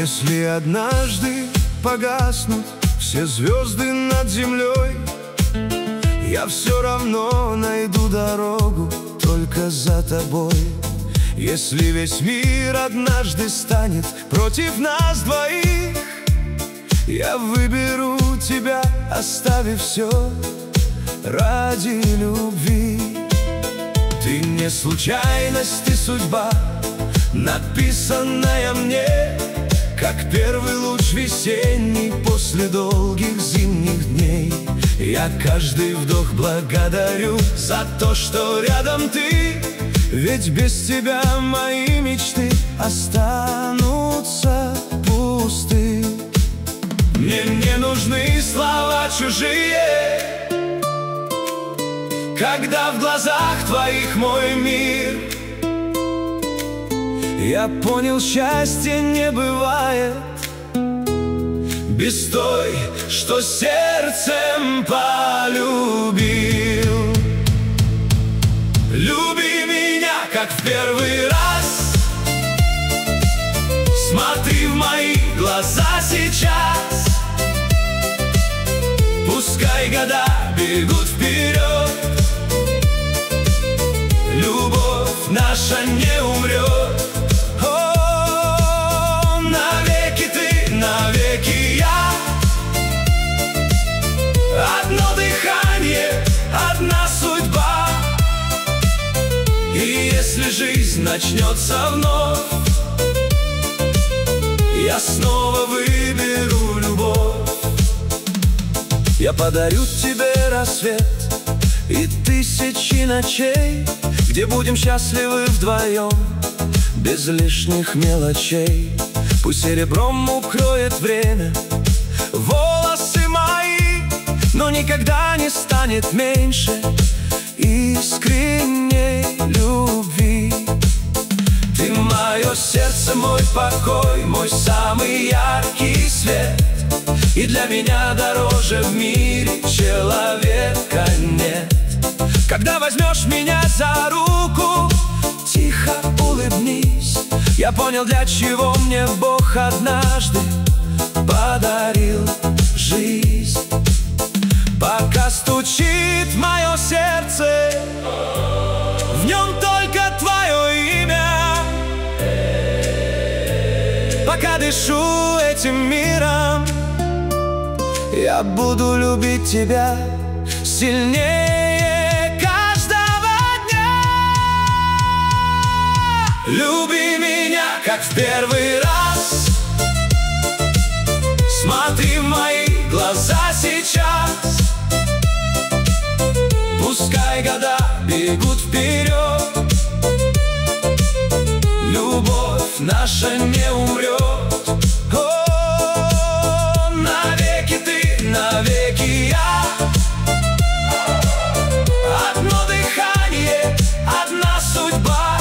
Если однажды погаснут все звезды над землей, я все равно найду дорогу только за тобой. Если весь мир однажды станет против нас двоих, я выберу тебя, оставив все ради любви. Ты не случайность, ты судьба, написанная мне, как первый луч весенний после долгих зимних дней. Я каждый вдох благодарю за то, что рядом ты, ведь без тебя мои мечты останутся пусты. Мне не нужны слова чужие, когда в глазах твоих мой мир. Я понял, счастья не бывает без той, что сердцем полюбил. Люби меня, как в первый раз, смотри в мои глаза сейчас. Пускай года бегут вперед, любовь наша не умрет. О, навеки ты, навеки я, одно дыхание, одна судьба. И если жизнь начнется вновь, я снова выберу любовь. Я подарю тебе рассвет и тысячи ночей, где будем счастливы вдвоем, без лишних мелочей. Пусть серебром укроет время волосы мои, но никогда не станет меньше искренней любви. Ты мое сердце, мой покой, мой самый яркий свет, и для меня дороже в мире человека нет. Когда возьмешь меня за руку, тихо улыбнись. Я понял, для чего мне Бог однажды подарил жизнь. Пока стучит мое сердце, в нем только твое имя. Пока дышу этим миром, я буду любить тебя сильнее каждого дня. Люби меня, как в первый раз, смотри в мои глаза сейчас. Пускай года бегут вперед, любовь наша не умрет. О, навеки ты, навеки я, одно дыхание, одна судьба.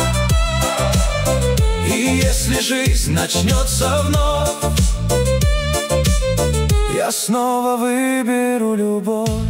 И если жизнь начнется вновь, я снова выберу любовь.